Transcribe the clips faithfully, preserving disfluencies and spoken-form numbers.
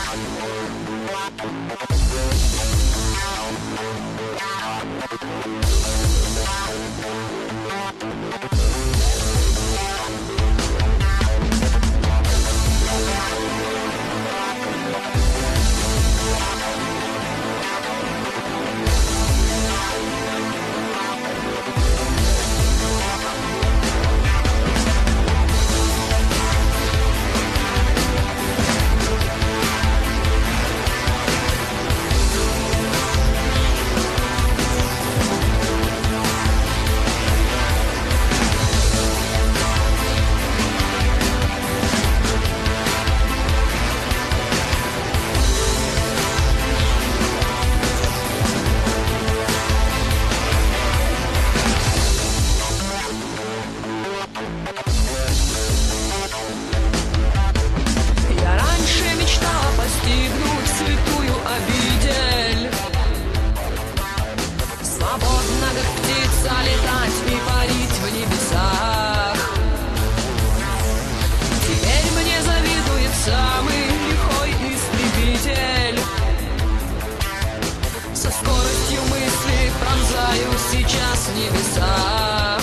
Сейчас небеса.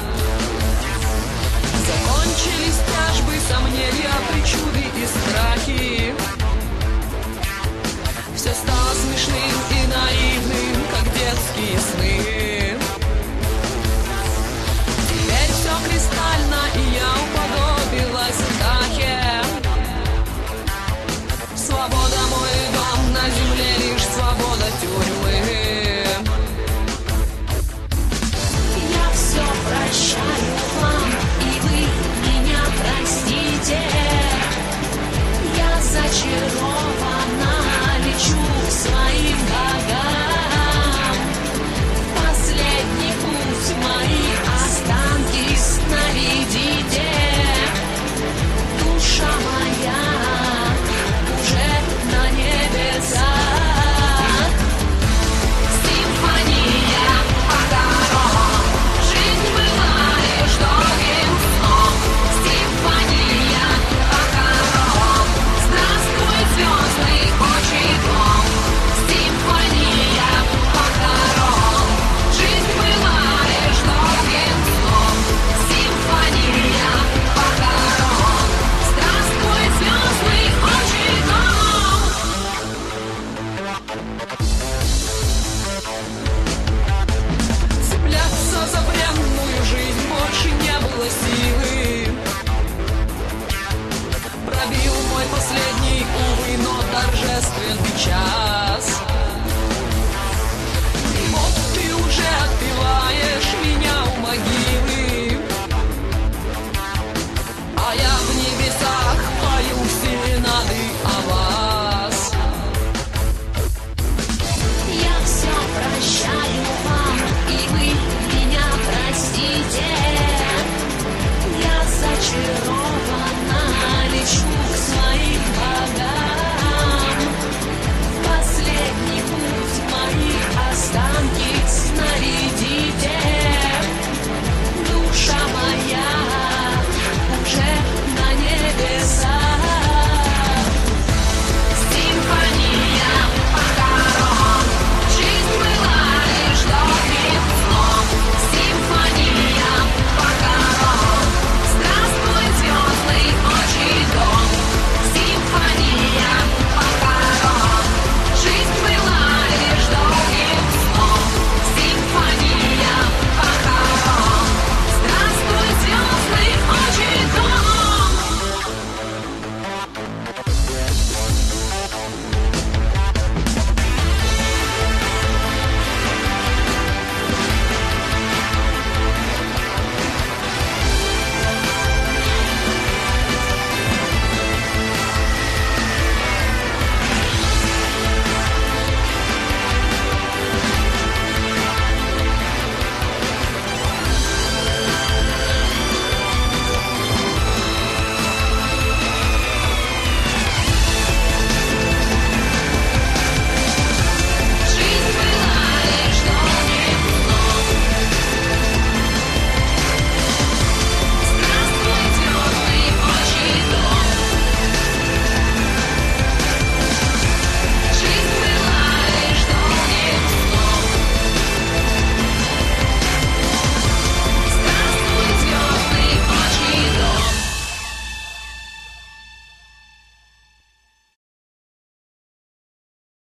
Закончились тяжбы, сомнения, причуды и страхи. Все стало смешным и наивным, как детские сны. Теперь все кристально, и я уподобилась Птахе. Свобода мой дом, на земле лишь свобода тюрьмы. Прощаю вам, и вы меня простите. Я зачарована, лечу к своим богам. Последний путь, мои останки сновидите. Душа моя уже на небесах. Симфония похорон. Жизнь была лишь долгим сном. Симфония похорон. Здравствуй, звездный отчий дом. Симфония похорон. Жизнь была лишь долгим сном. Симфония похорон. Здравствуй, звездный отчий дом. Цепляться за бренную жизнь больше не было силы. Пробил мой последний, увы, но торжественный час.